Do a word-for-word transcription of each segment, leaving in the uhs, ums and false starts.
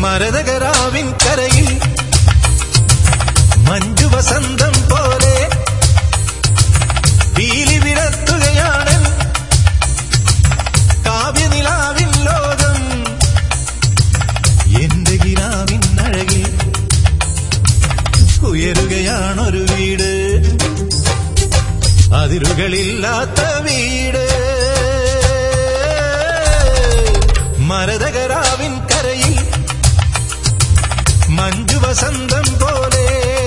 മരതകരാവിൻ കരയിൽ മഞ്ജു വസന്തം പോലെ പീലി വിടർത്തുകയാണ് കാവ്യനിലാവിൻ ലോകം. എന്റെ കിനാവിൻ അഴകിൽ ഉയരുകയാണൊരു വീട്, അതിരുകളില്ലാത്ത വീട്. മരതകരാവിൻ കരയിൽ മഞ്ജു വസന്തം പോലെ.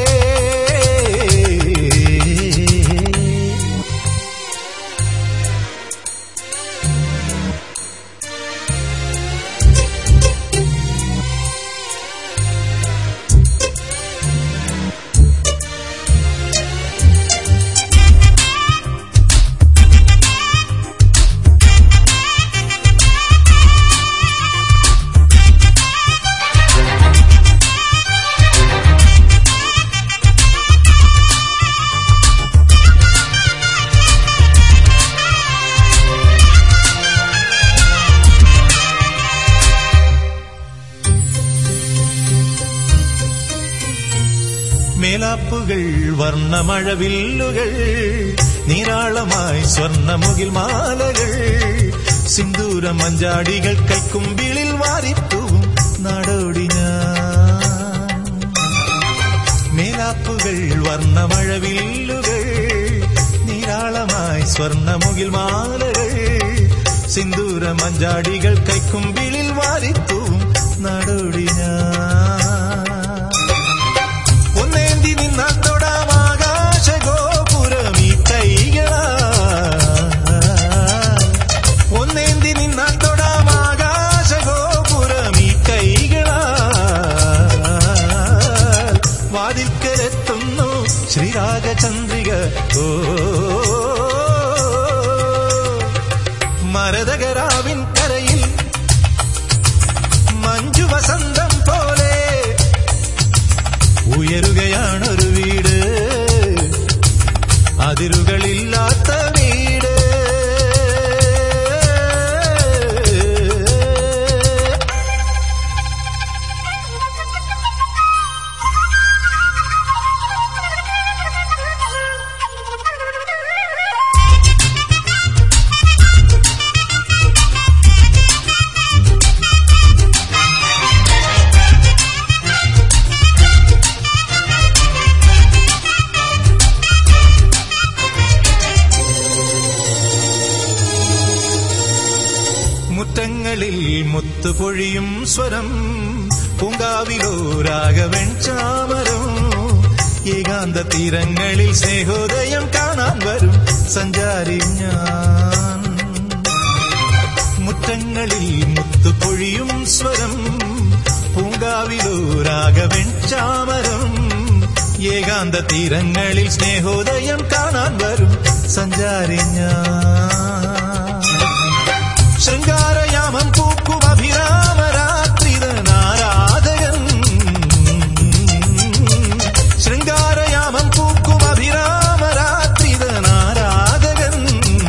മേലാപ്പുകൾ വർണ്ണമഴവില്ലുകൾ നീരാളമായി സ്വർണ്ണമുകിൽ മാലകൾ സിന്ദൂര മഞ്ചാടികൾ കൈക്കുമ്പിളിൽ വാരിത്തൂവും നാടോടി ഞാൻ. മേലാപ്പുകൾ വർണ്ണമഴവില്ലുകൾ നീരാളമായി സ്വർണ്ണമുകിൽ മാലകൾ സിന്ദൂര മഞ്ചാടികൾ കൈക്കുമ്പിളിൽ വാരിത്തൂവും നാടോടി ഞാൻ. ഒന്നേന്തി നിന്നാൽ തൊടാം ആകാശഗോപുരം ഈ കൈകളാ, ഒന്നേന്തി നിന്നാൽ തൊടാം ആകാശഗോപുരം ഈ കൈകളാ. വാതിൽക്കലെത്തുന്നു ശ്രീരാഗചന്ദ്രിക. ഓ മരതകരാവിൻ കരയിൽ മഞ്ജു വസന്തം പോലെ ഉയരുകയാണൊരു വീട്, അതിരുകളില്ലാത്ത വീട്. മുറ്റങ്ങളിൽ മുത്തുപൊഴിയും സ്വരം പൂങ്കാവിലോ രാഘവൻ ചാമരം ഏകാന്ത തീരങ്ങളിൽ സ്നേഹോദയം കാണാൻ വരും സഞ്ചാരി ഞാൻ. മുറ്റങ്ങളിൽ മുത്തുപൊഴിയും സ്വരം പൂങ്കാവിലോ രാഘവൻ ചാമരം ഏകാന്ത തീരങ്ങളിൽ സ്നേഹോദയം കാണാൻ വരും സഞ്ചാരി ഞാൻ. ശൃംഗാരയാമം പൂക്കും അഭിരാമരാത്രിതനാരാധകൻ, ശൃംഗാരയാമം പൂക്കും അഭിരാമരാത്രിതനാരാധകൻ.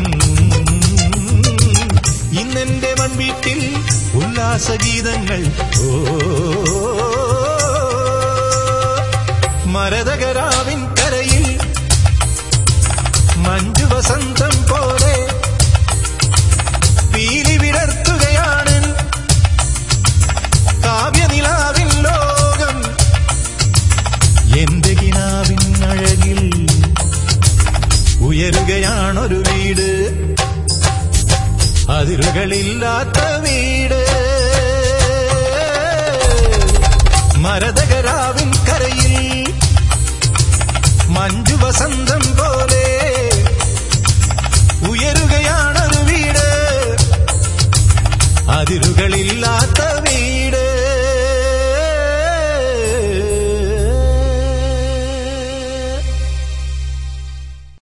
ഇന്നെന്റെ മൺവീട്ടിൽ ഉല്ലാസഗീതങ്ങൾ. ഓ മരതകരാവിൻ കരയിൽ മഞ്ജു വസന്തം പോലെ പീലി വിടർത്തുകയാണ് കാവ്യനിലാവിൻ ലോകം. എന്റെ കിനാവിൻ അഴകിൽ ഉയരുകയാണൊരു വീട്, അതിരുകളില്ലാത്ത വീട്. മരതകരാവിൻ കരയിൽ മഞ്ജു വസന്തം.